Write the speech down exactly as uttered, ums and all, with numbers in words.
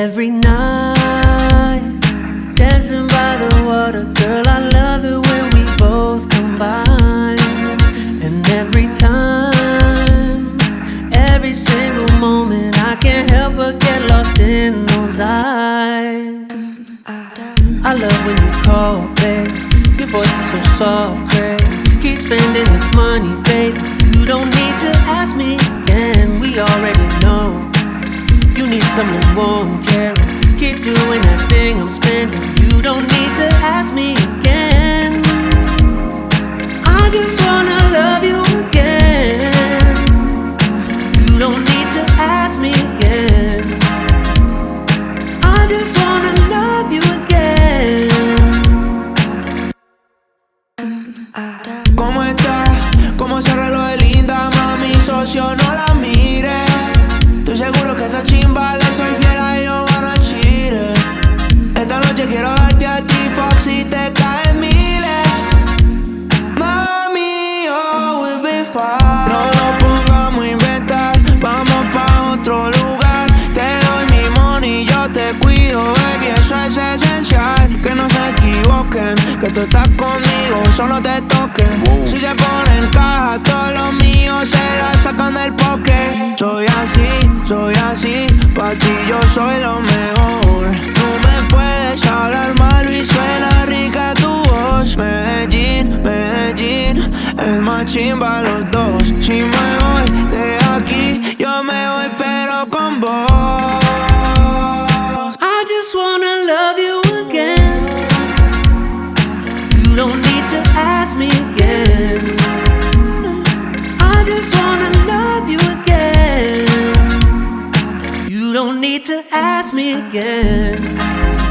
every night, dancing by the water. Girl, I love it when we both combine. And every time, every single moment, I can't help but get lost in those eyes. I love when you call, babe. Your voice is so soft, Craig. Keep spending this money, babe. You don't need to ask me again. We already know you need someone warm, caring. Keep doing that thing I'm spending. You don't need to ask me again. I just wanna love you again. You don't need to ask me again. I just wanna love you again. ¿Cómo estás? ¿Cómo se arregló de linda, mami? Socio, no la mire. Estoy seguro que esa chimba le soy fiel a yo, wanna cheat it. Esta noche quiero darte a ti, Fox, y te caen miles. Mami, oh, we'll be fine. No nos pongamos a inventar, vamos pa' otro lugar. Te doy mi money, yo te cuido, baby, eso es esencial. Que no se equivoquen, que tú estás conmigo, solo te toquen. Si se pone en caja, todos los míos se la sacan del poke. Soy así, soy así, pa' ti yo soy lo mejor. Tú me puedes hablar malo y suena rica tu voz. Medellín, Medellín, es más chimba los dos. Si me voy de aquí, yo me voy pero con vos. I just wanna love you again. You don't need to ask me again. I just wanna love you again. You don't need to ask me again.